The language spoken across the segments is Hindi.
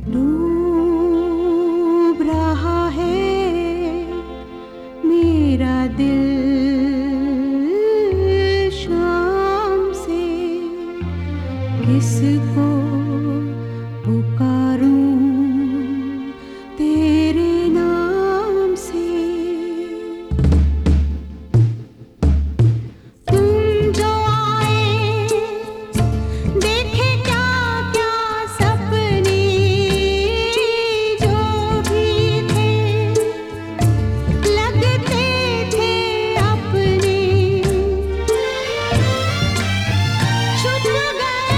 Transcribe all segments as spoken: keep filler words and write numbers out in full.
डूब रहा है मेरा दिल शाम से, किसको पुकारूं तेरे नाम से। तुम जो आए देखे क्या क्या सपने जो भी थे, लगते थे अपने, छुप गए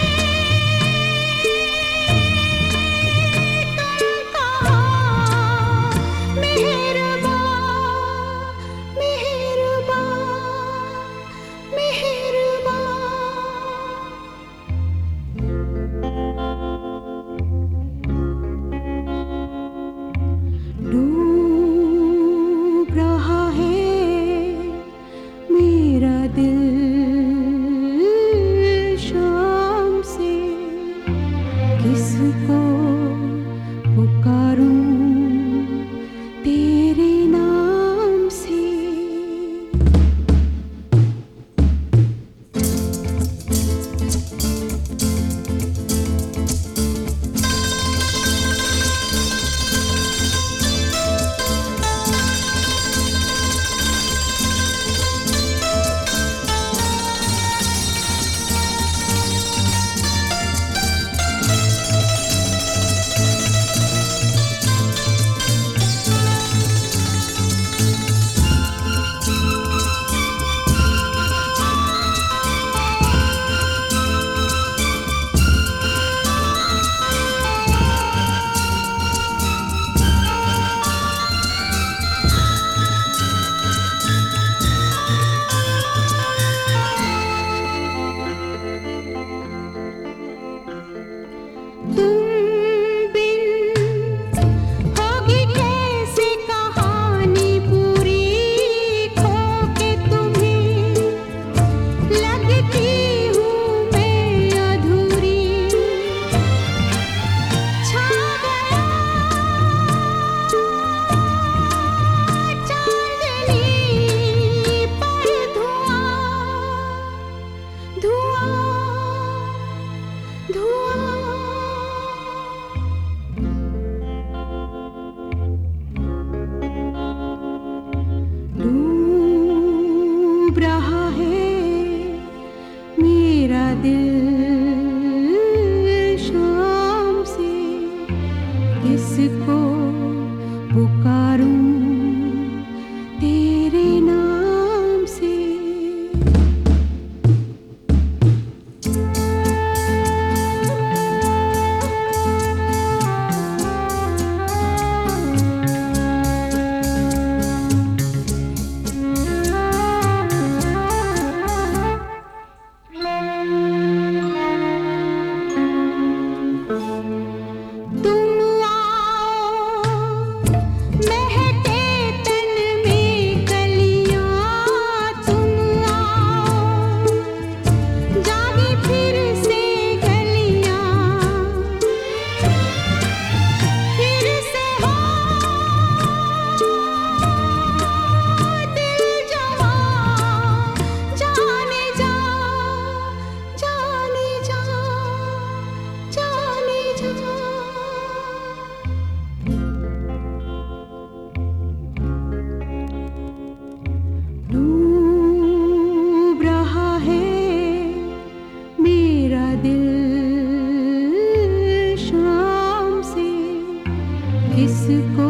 तुम कहाँ मेहरबान मेहरबान मेहरबान। डूब रहा है मेरा दिल शाम से, किसको पुकारूं तेरे नाम से। तुम बिन होगी कैसी कहानी पूरी, खो के तुम्हें लगती हूँ मैं अधूरी। छा गया चांदनी पर धुआं धुआं धुआं। डूब रहा है मेरा दिल शाम से, किसको पुकारूं तेरे नाम से। तुम आओ महके तन में कलियां, तुम आओ जागी फिर से गलियां, फिर से हो दिल जवां, जाने जा जाने जा जाने जा। डूब रहा है मेरा दिल शाम से, किसको